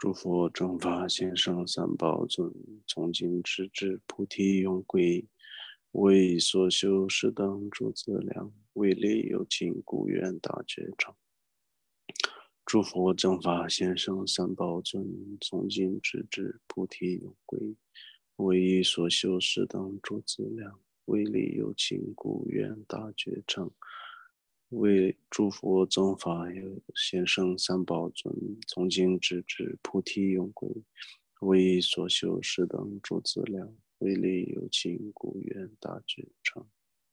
诸佛正法先生三宝尊，从今直至菩提永归。为所修是等诸资粮，为利有情故愿大觉场。诸佛正法先生三宝尊，从今直至菩提永归。为所修是等诸资粮，为利有情故愿大觉场。为诸佛正法先生三宝尊，从今直至菩提永归。为所修是等诸资粮，为利有情故愿大觉场。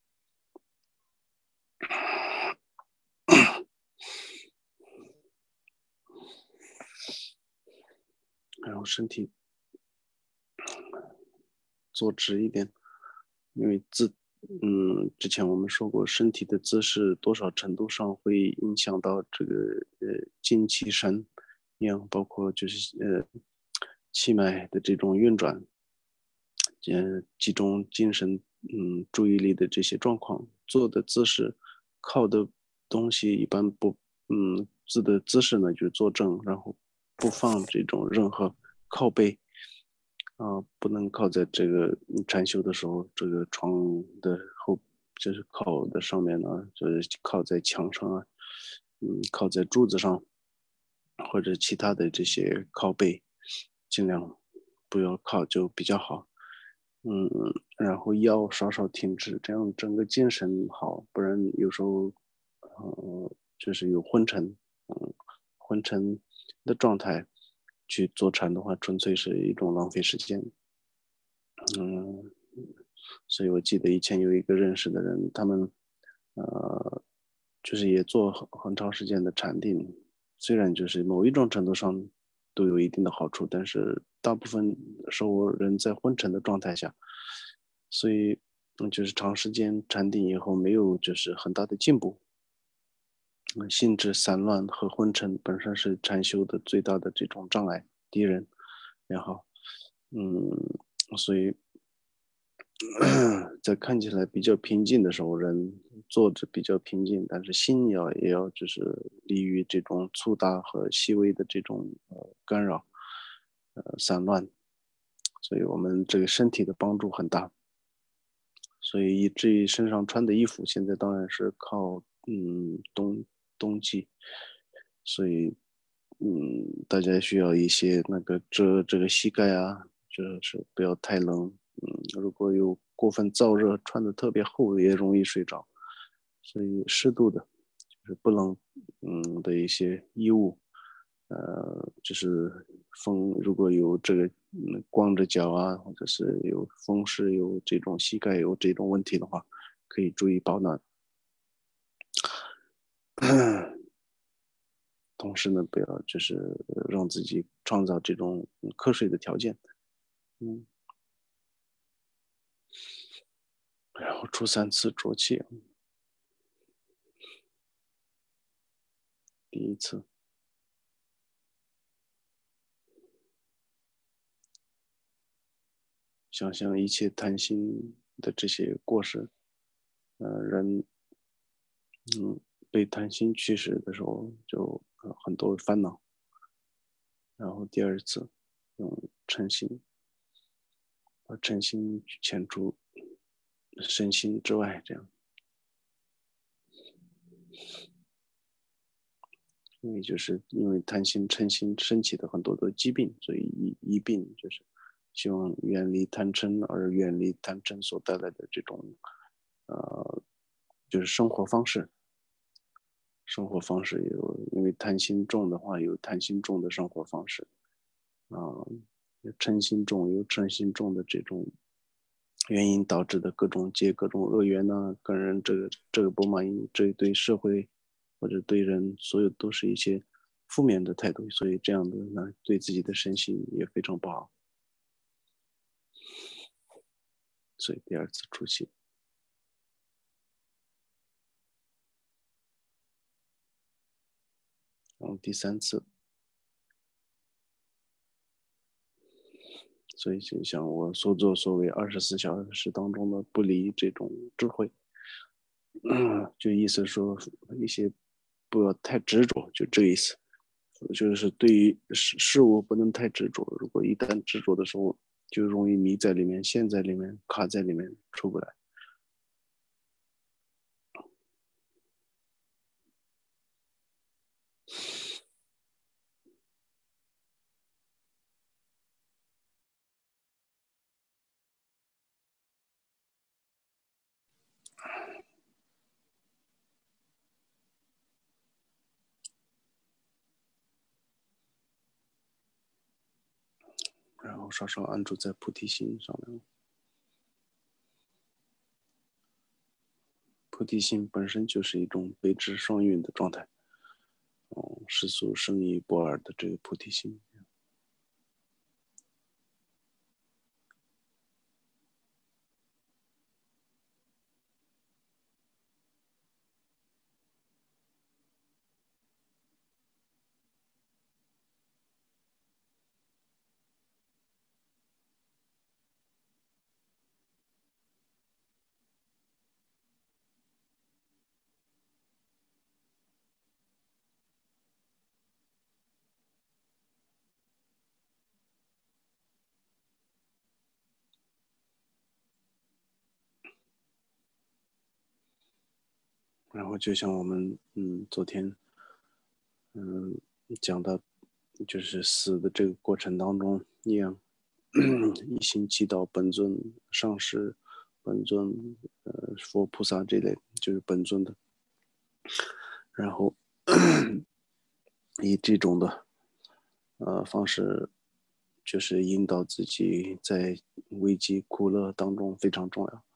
然后身体坐直一点，因为之前我们说过，身体的姿势多少程度上会影响到这个精气神一样，包括就是气脉的这种运转，集中精神注意力的这些状况。坐的姿势，靠的东西一般不坐的姿势呢就是坐正，然后不放这种任何靠背。不能靠在这个禅修的时候，这个床的后就是靠的上面呢，就是靠在墙上啊，靠在柱子上，或者其他的这些靠背，尽量不要靠就比较好。然后腰稍稍挺直，这样整个精神好，不然有时候，就是有昏沉，昏沉的状态去坐禅的话，纯粹是一种浪费时间。所以我记得以前有一个认识的人，他们就是也做很长时间的禅定，虽然就是某一种程度上都有一定的好处，但是大部分时候人在昏沉的状态下，所以就是长时间禅定以后没有就是很大的进步。心智散乱和昏沉本身是禅修的最大的这种障碍敌人也好，所以在看起来比较平静的时候，人坐着比较平静，但是心也要就是离于这种粗大和细微的这种干扰，散乱，所以我们这个身体的帮助很大。所以以至于身上穿的衣服，现在当然是靠冬季，所以大家需要一些那个遮这个膝盖啊，就是不要太冷。如果有过分燥热，穿的特别厚也容易睡着。所以适度的，就是不冷的一些衣物，就是如果有这个光着脚啊，或者是有风湿有这种膝盖有这种问题的话，可以注意保暖。同时呢，不要就是让自己创造这种瞌睡的条件。然后出3次浊气。第一次，想象一切贪心的这些过失，人被贪心驱使的时候，就很多烦恼。然后第2次，用嗔心，把嗔心遣出身心之外，这样。因为贪心、嗔心升起的很多的疾病，所以医病就是希望远离贪嗔，而远离贪嗔所带来的这种就是生活方式。生活方式因为贪心重的话，有贪心重的生活方式，嗔心重有嗔心重的这种原因导致的各种恶缘呢，跟人这个不满意，这对社会或者对人所有都是一些负面的态度，所以这样的呢，对自己的身心也非常不好。所以第2次出气。然后第3次，所以就像我所作所为24小时当中的不离这种智慧，就意思说一些不要太执着，就这个意思。 就是对于事物不能太执着，如果一旦执着的时候，就容易迷在里面，陷在里面，卡在里面，出不来。然后稍稍安住在菩提心上面。菩提心本身就是一种悲智双运的状态，世俗生意不二的这个菩提心。然后就像我们昨天讲到，就是死的这个过程当中一样，一心祈祷本尊上师、本尊佛菩萨这类，就是本尊的，然后以这种的方式，就是引导自己在危机苦乐当中非常重要。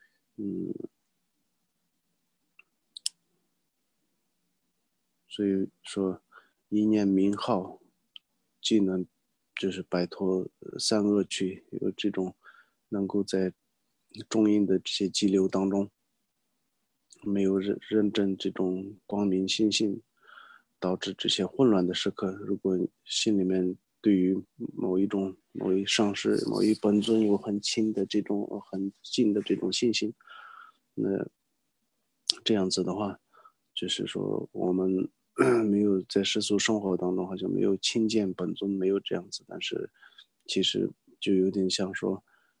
所以说，一念名号，既能就是摆脱三恶趣，有这种能够在中阴的这些激流当中，没有认真这种光明心性，导致这些混乱的时刻。如果心里面对于某一上师、某一本尊有很亲的这种很近的这种信心，那这样子的话，就是说我们没有在世俗生活当中好像没有亲见本尊，没有这样子，但是其实就有点像说，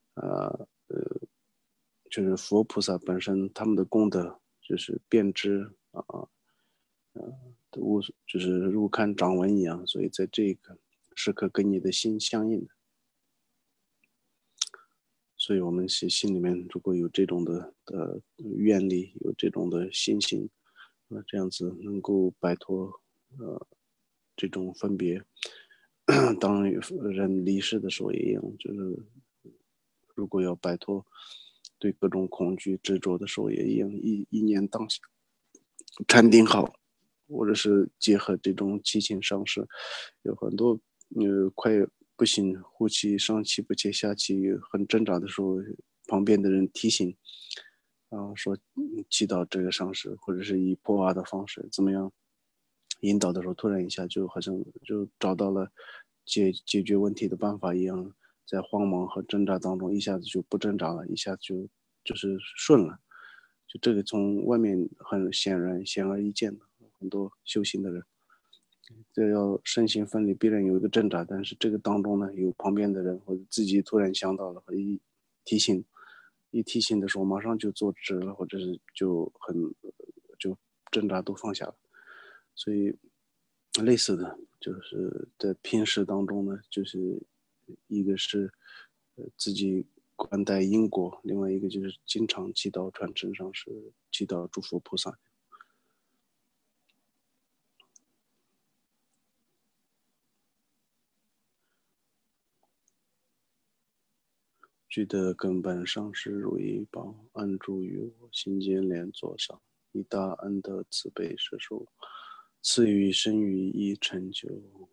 就是佛菩萨本身他们的功德就是遍知无就是入堪掌闻一样，所以在这个时刻跟你的心相应的，所以我们心里面如果有这种的愿力，有这种的信心，这样子能够摆脱这种分别。当人离世的时候也一样，就是如果要摆脱对各种恐惧执着的时候也一样，一念当下，禅定好，或者是结合这种激情上升，有很多快不行，呼气上气不接下气，很挣扎的时候，旁边的人提醒，说祈祷这个上师，或者是以破瓦的方式怎么样引导的时候，突然一下就好像就找到了解决问题的办法一样，在慌忙和挣扎当中，一下子就不挣扎了，一下子就是顺了。就这个从外面很显而易见的，很多修行的人，这要身心分离，必然有一个挣扎，但是这个当中呢，有旁边的人或者自己突然想到了，和提醒，一提醒的时候，马上就坐直了，或者是就挣扎都放下了。所以类似的就是在平时当中呢，就是一个是自己观待因果，另外一个就是经常祈祷传承上是祈祷诸佛菩萨。具的根本上是如意宝，安住于我心间莲座上，以大恩德慈悲摄受，赐予生于一成就。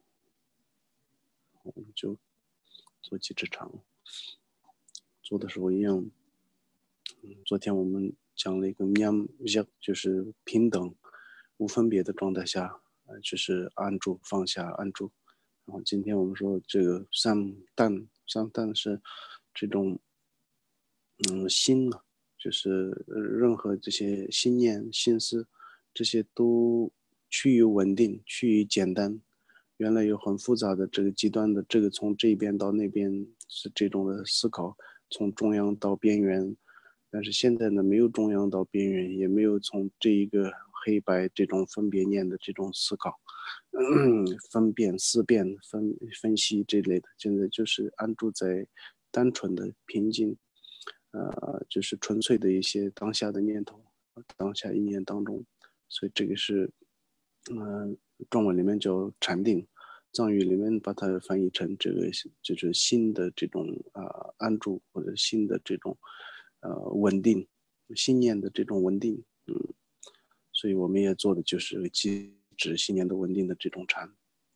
我们就做几支长，做的时候一样。昨天我们讲了一个念日，就是平等、无分别的状态下，就是安住、放下、安住。然后今天我们说这个三淡是这种心啊，就是任何这些心念、心思，这些都趋于稳定、趋于简单， 原来有很复杂的这个极端的这个从这边到那边是这种的思考，从中央到边缘，但是现在呢，没有中央到边缘，也没有从这一个黑白这种分别念的这种思考，分辨、思辨、分析这类的，现在就是安住在单纯的平静，就是纯粹的一些当下的念头，当下意念当中，所以这个是，中文里面叫禅定，藏语里面把它翻译成这个就是心的这种安住或者心的这种稳定，心念的这种稳定，所以我们也做的就是机制心念的稳定的这种禅。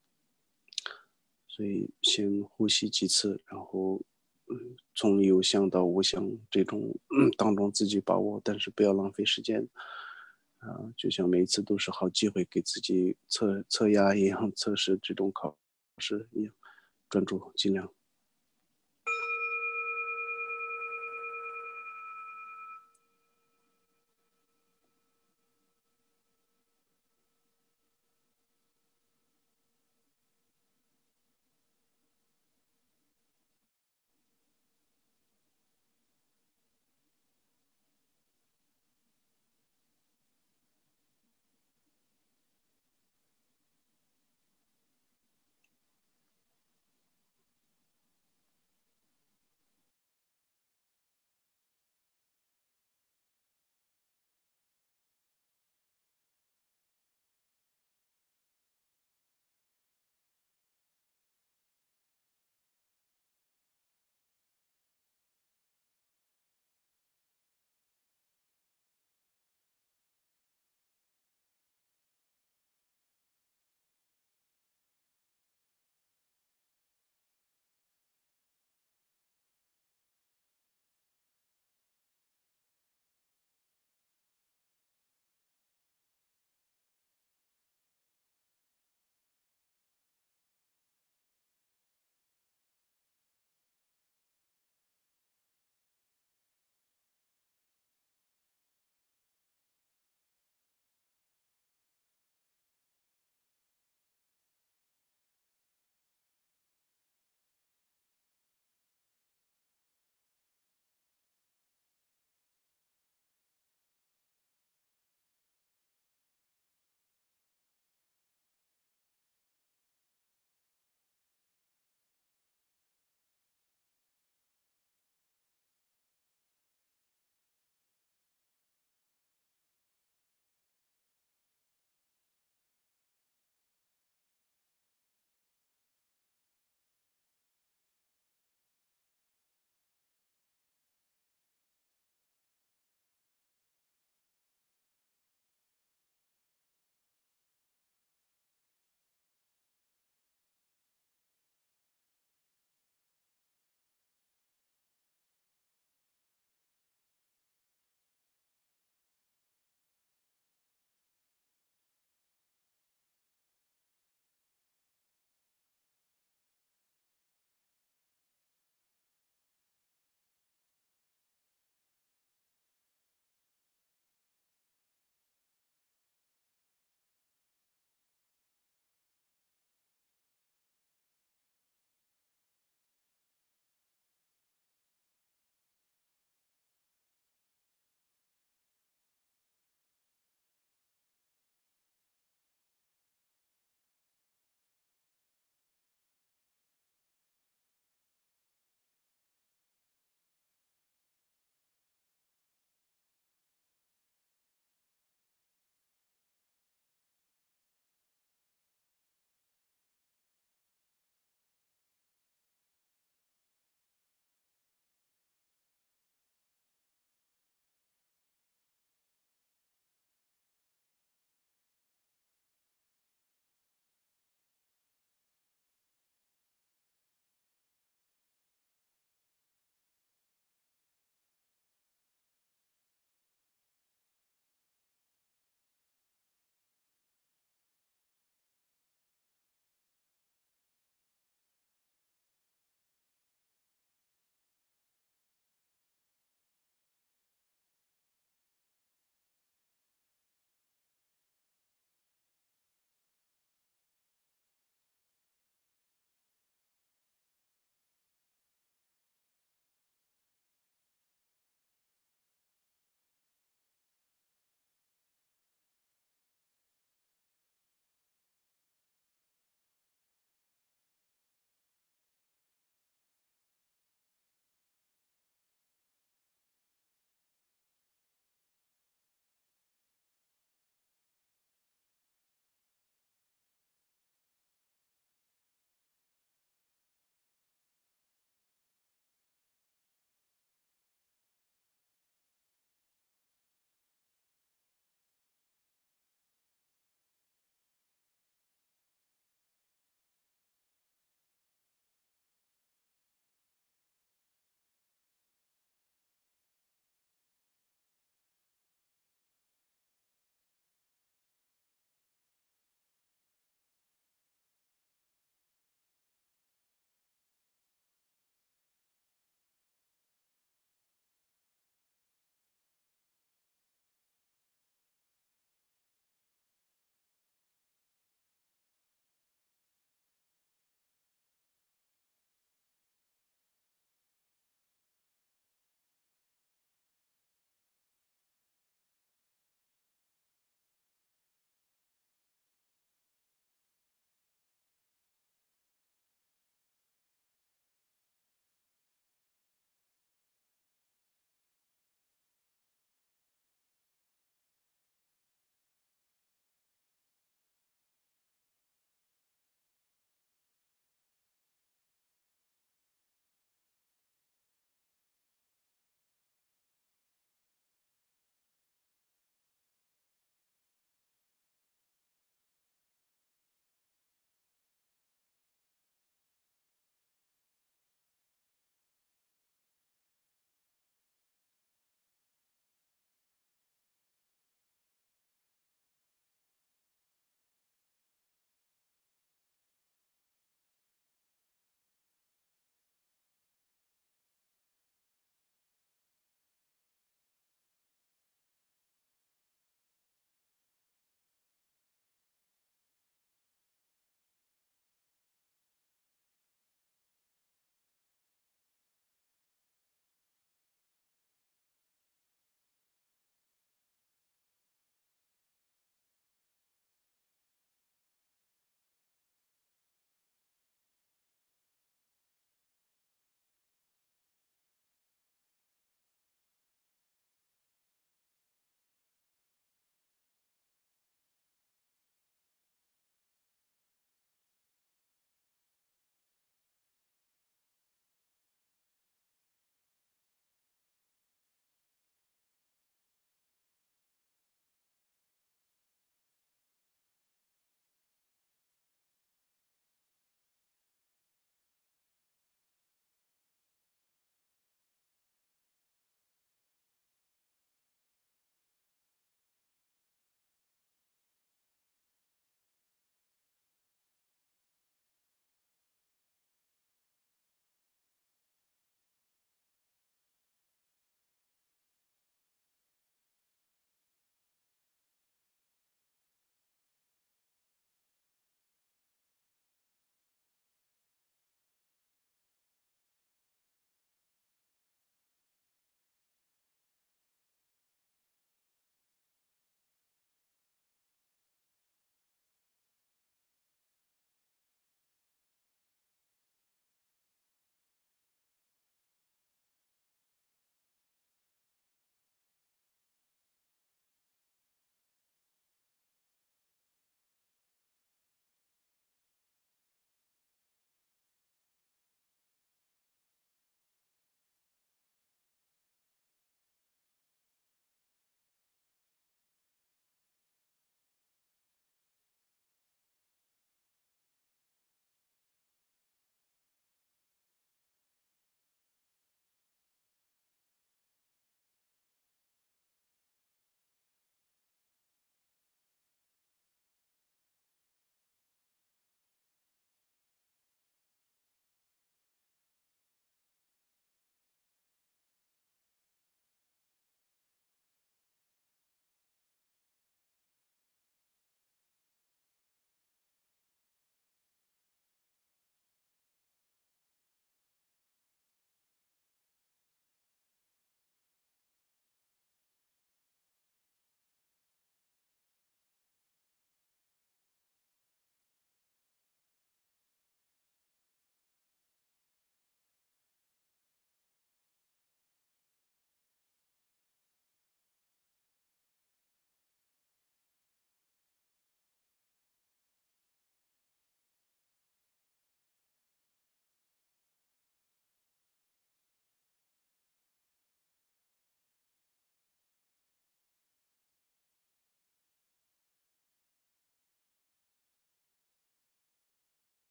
所以先呼吸几次，然后从有相到无相这种当中自己把握，但是不要浪费时间。就像每一次都是好机会给自己测压一样，测试这种考试一样，专注尽量。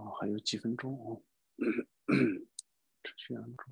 还有几分钟哦，持续按住。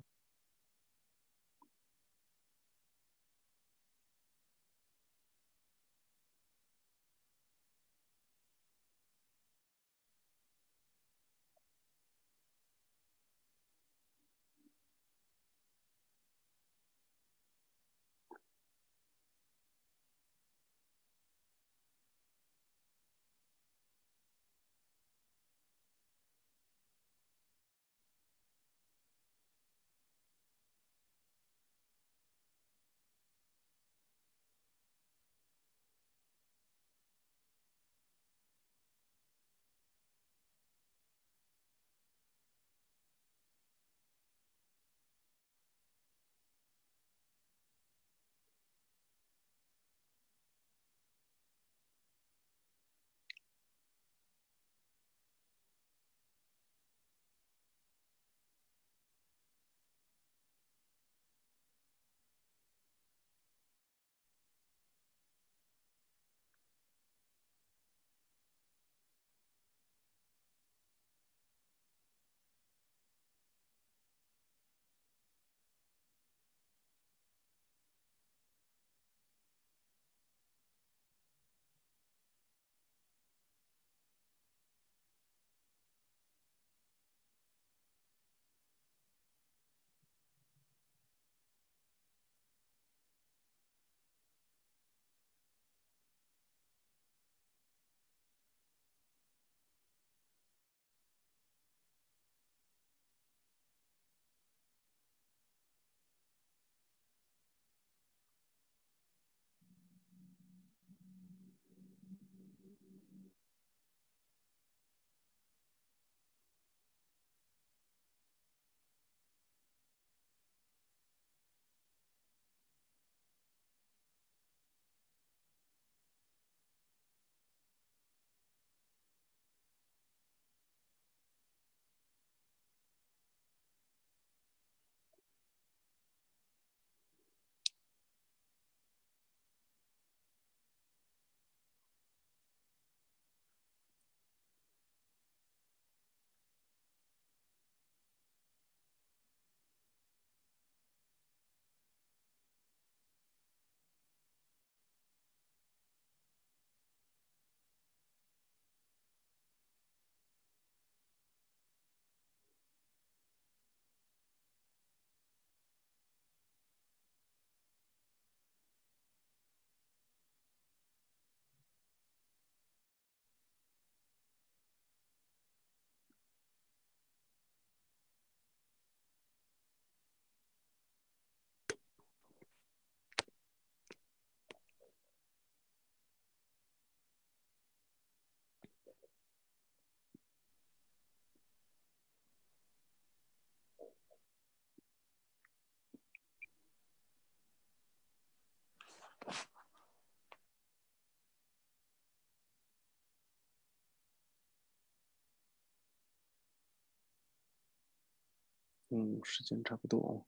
时间差不多哦。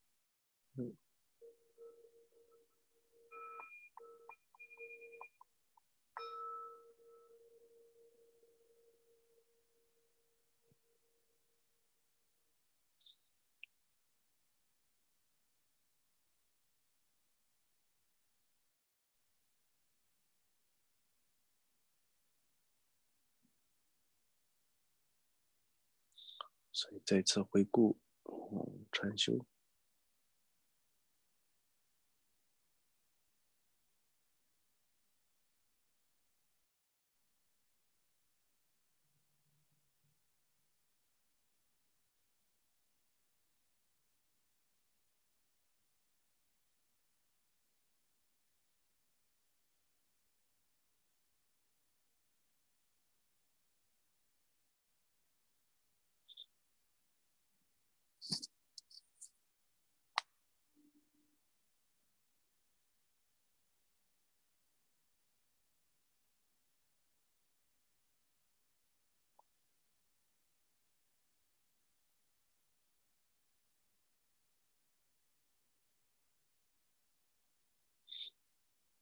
所以再次回顾，禅修。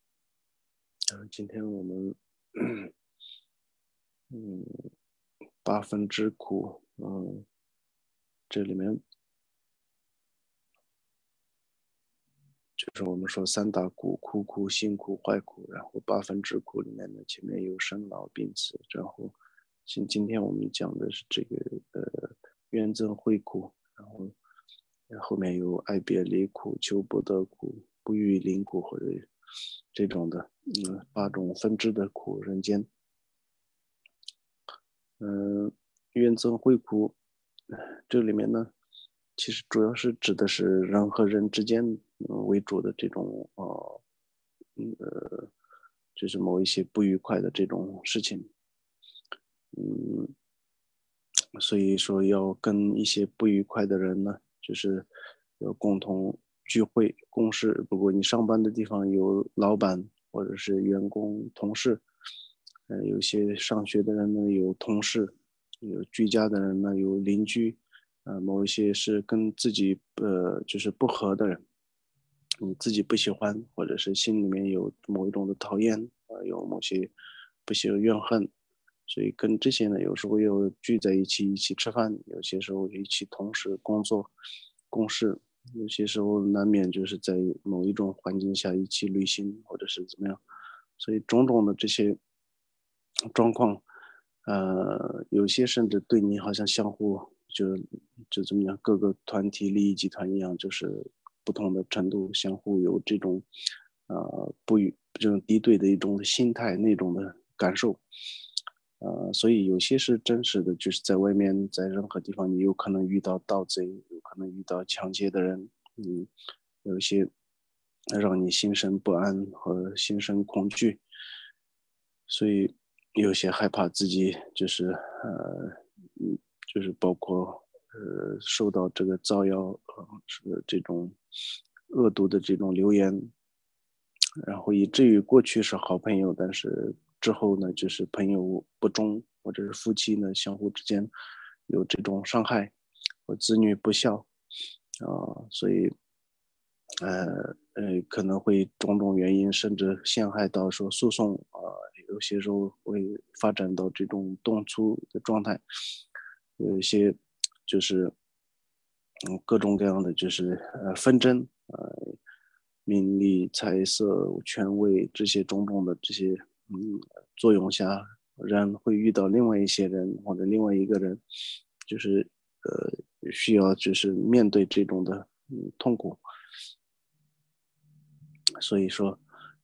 今天我们八分之苦，这里面就是我们说三大苦：苦苦、辛苦、坏苦。然后八分之苦里面呢，前面有生老病死，然后今天我们讲的是这个怨憎会苦，然后后面有爱别离苦、求不得苦、不遇临苦，或者这种的八种分支的苦人间。怨憎会苦，这里面呢，其实主要是指的是人和人之间为主的这种就是某一些不愉快的这种事情。所以说要跟一些不愉快的人呢，就是要共同聚会共事。不过你上班的地方有老板或者是员工同事，有些上学的人呢有同事，有居家的人呢有邻居，某一些是跟自己就是不合的人，你自己不喜欢，或者是心里面有某一种的讨厌，有某些不喜怨恨，所以跟这些呢，有时候又聚在一起吃饭，有些时候一起同时工作共事，有些时候难免就是在某一种环境下一起旅行或者是怎么样，所以种种的这些状况，有些甚至对你好像相互就怎么样，各个团体利益集团一样，就是不同的程度相互有这种不与这种敌对的一种心态那种的感受。所以有些是真实的，就是在外面，在任何地方，你有可能遇到盗贼，有可能遇到抢劫的人，有一些让你心生不安和心生恐惧，所以有些害怕自己就是就是包括受到这个造谣是这种恶毒的这种流言，然后以至于过去是好朋友，但是之后呢，就是朋友不忠，或者是夫妻呢相互之间有这种伤害，或子女不孝所以可能会种种原因，甚至陷害到说诉讼有些时候会发展到这种动粗的状态，有一些就是各种各样的就是纷争名利、财色、权位这些种种的这些作用下，人会遇到另外一些人或者另外一个人，就是需要就是面对这种的痛苦。所以说，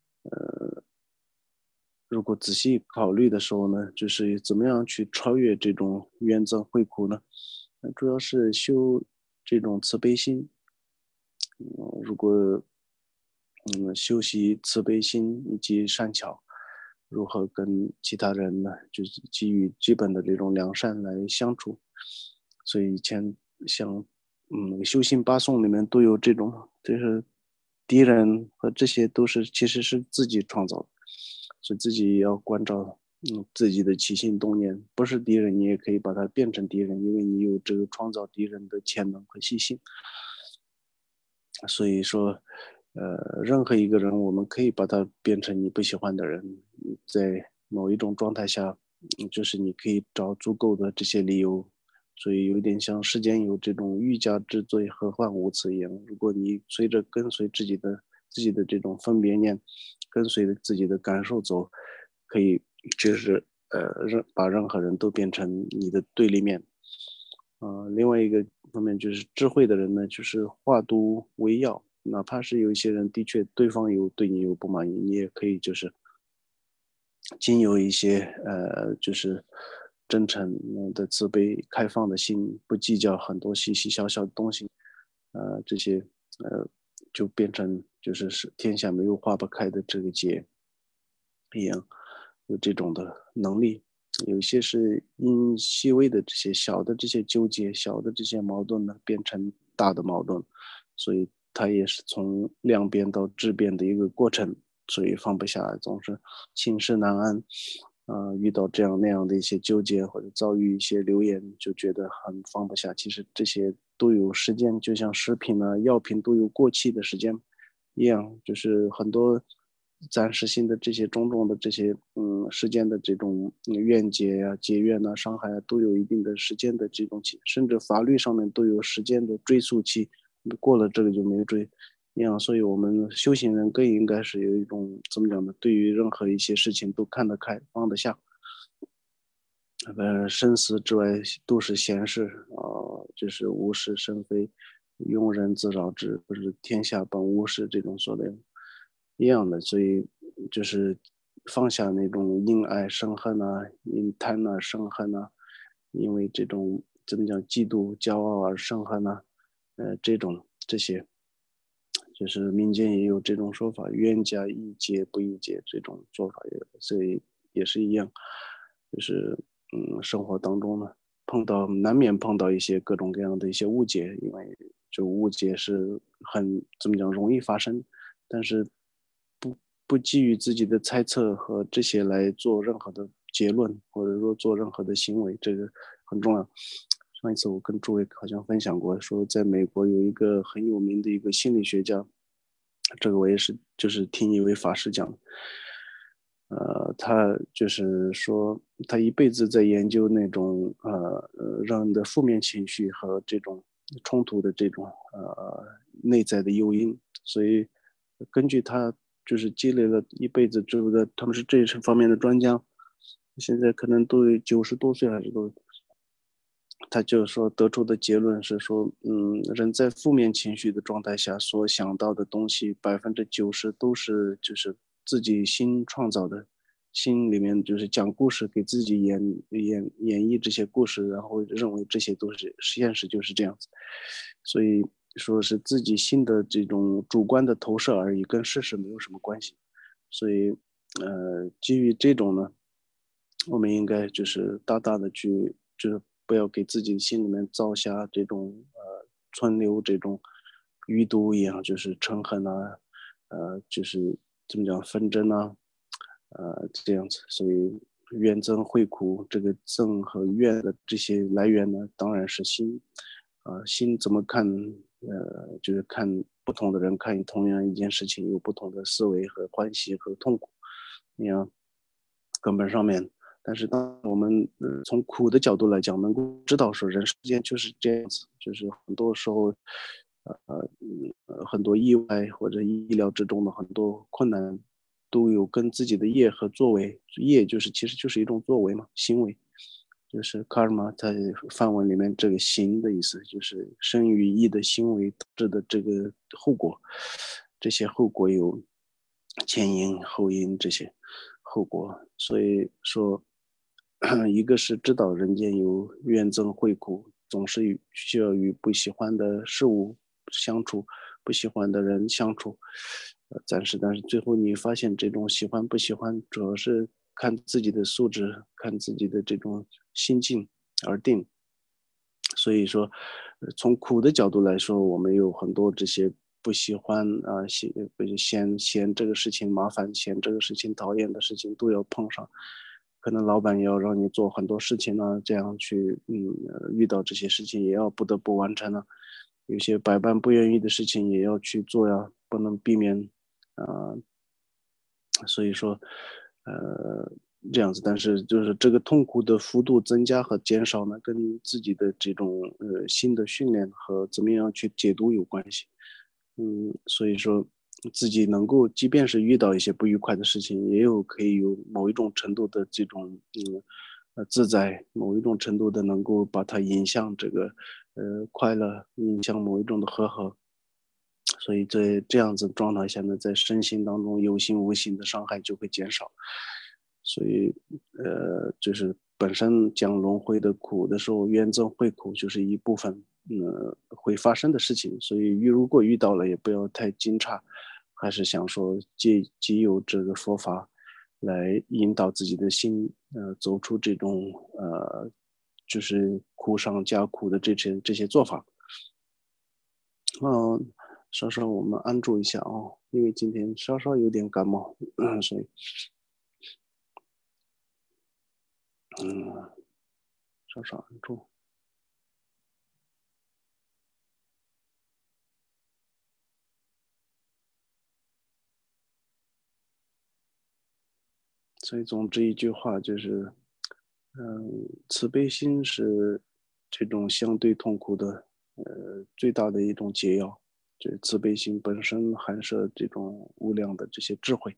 如果仔细考虑的时候呢，就是怎么样去超越这种怨憎会苦呢？主要是修这种慈悲心。如果修习慈悲心以及善巧，如何跟其他人呢，就是基于基本的这种良善来相处。所以以前像修心八颂里面都有这种，就是敌人和这些都是其实是自己创造的，所以自己要关照自己的起心动念，不是敌人你也可以把它变成敌人，因为你有这个创造敌人的潜能和细心。所以说，任何一个人，我们可以把他变成你不喜欢的人，在某一种状态下，就是你可以找足够的这些理由，所以有点像世间有这种欲加之罪，何患无辞一样。如果你跟随自己的这种分别念，跟随着自己的感受走，可以就是把任何人都变成你的对立面。另外一个方面就是智慧的人呢，就是化毒为药，哪怕是有一些人的确对方对你有不满意，你也可以就是经由一些就是真诚的慈悲开放的心，不计较很多细细小小的东西，这些就变成就是天下没有化不开的这个结一样，有这种的能力。有一些是因细微的这些小的这些纠结、小的这些矛盾呢，变成大的矛盾，所以它也是从量变到质变的一个过程，所以放不下，总是寝食难安。遇到这样那样的一些纠结或者遭遇一些流言，就觉得很放不下。其实这些都有时间，就像食品啊、药品都有过期的时间一样，就是很多暂时性的这些种种的这些时间的这种怨结啊、结怨啊、伤害啊，都有一定的时间的这种期，甚至法律上面都有时间的追溯期，过了这个就没追。一样，所以我们修行人更应该是有一种怎么讲呢？对于任何一些事情都看得开、放得下。生死之外都是闲事啊，就是无事生非，庸人自扰之，不是天下本无事这种说的一样的，所以就是放下那种因爱生恨啊，因贪而生恨啊，因为这种怎么讲嫉妒、骄傲而生恨啊，这些，就是民间也有这种说法，冤家宜解不宜结这种做法也有，所以也是一样，就是生活当中呢，难免碰到一些各种各样的一些误解，因为这误解是很怎么讲容易发生，但是不基于自己的猜测和这些来做任何的结论，或者说做任何的行为，这个很重要。上一次我跟诸位好像分享过，说在美国有一个很有名的一个心理学家，这个我也是就是听一位法师讲的，他就是说他一辈子在研究那种人的负面情绪和这种冲突的这种内在的诱因，所以根据他就是积累了一辈子之后的，他们是这一方面的专家，现在可能都有90多岁还是都，他就说得出的结论是说，人在负面情绪的状态下所想到的东西90%都是就是自己新创造的，心里面就是讲故事给自己演绎这些故事，然后认为这些都是现实就是这样子，所以说是自己新的这种主观的投射而已，跟事实没有什么关系。所以，基于这种呢，我们应该就是大大的去，就是不要给自己心里面造下这种存留这种余毒一样，就是嗔恨啊，就是怎么讲纷争啊，这样子。所以怨憎会苦，这个憎和怨的这些来源呢，当然是心，心怎么看，就是看不同的人看同样一件事情有不同的思维和欢喜和痛苦，你样根本上面。但是当我们从苦的角度来讲，能够知道说人世间就是这样子，就是很多时候，很多意外或者意料之中的很多困难，都有跟自己的业和作为，业就是其实就是一种作为嘛，行为，就是 karma，在梵文里面这个行的意思就是生于意的行为导致的这个后果，这些后果有前因后因这些后果，所以说。一个是知道人间有怨憎会苦，总是需要与不喜欢的事物相处，不喜欢的人相处，暂时，但是最后你发现这种喜欢不喜欢，主要是看自己的素质，看自己的这种心境而定。所以说，从苦的角度来说，我们有很多这些不喜欢啊，嫌这个事情麻烦，嫌这个事情讨厌的事情都要碰上。可能老板也要让你做很多事情呢，这样去，遇到这些事情也要不得不完成呢。有些百般不愿意的事情也要去做呀，不能避免，啊、所以说，呃，这样子，但是就是这个痛苦的幅度增加和减少呢，跟自己的这种新的训练和怎么样去解读有关系。所以说自己能够，即便是遇到一些不愉快的事情，也可以有某一种程度的这种自在，某一种程度的能够把它引向这个快乐，引向某一种的和合。所以在这样子状态下呢，在身心当中有形无形的伤害就会减少。所以就是本身讲轮回的苦的时候，怨憎会苦就是一部分会发生的事情。所以如果遇到了，也不要太惊诧，还是想说藉由这个佛法来引导自己的心，走出这种就是苦上加苦的这些做法。稍稍我们安住一下哦，因为今天稍稍有点感冒，所以嗯，稍稍安住。 所以总之一句话就是，慈悲心是这种相对痛苦的，最大的一种解药。这慈悲心本身含摄这种无量的这些智慧，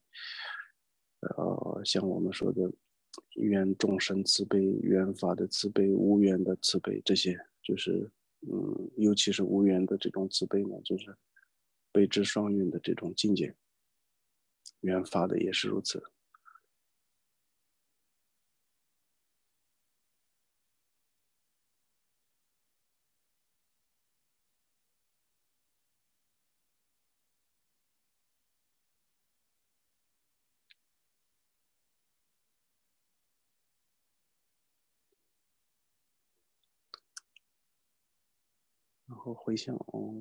像我们说的，愿众生慈悲、愿法的慈悲、无缘的慈悲，这些就是，尤其是无缘的这种慈悲呢，就是悲智双运的这种境界。缘法的也是如此。然后回向哦，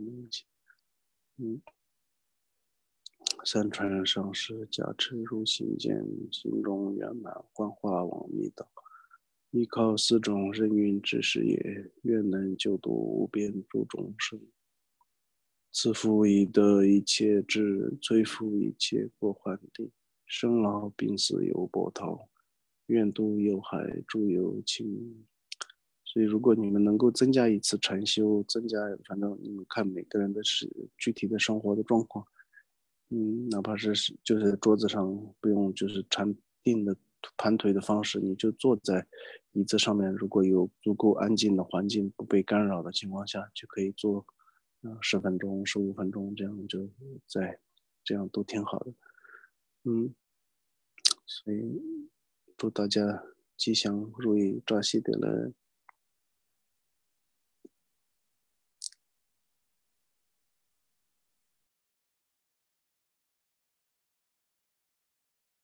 三川上师加持入心间，心中圆满幻化往密道。依靠四种人运之事业，愿能救度无边诸众生。赐福以得一切智，摧伏一切过患地。生老病死有波涛，愿度有海诸有情。所以，如果你们能够增加一次禅修，增加，反正你们看每个人的具体的生活的状况，哪怕是就是桌子上不用就是禅定的盘腿的方式，你就坐在椅子上面，如果有足够安静的环境，不被干扰的情况下，就可以做10分钟、15分钟，这样就这样都挺好的。所以祝大家吉祥如意，扎西德勒。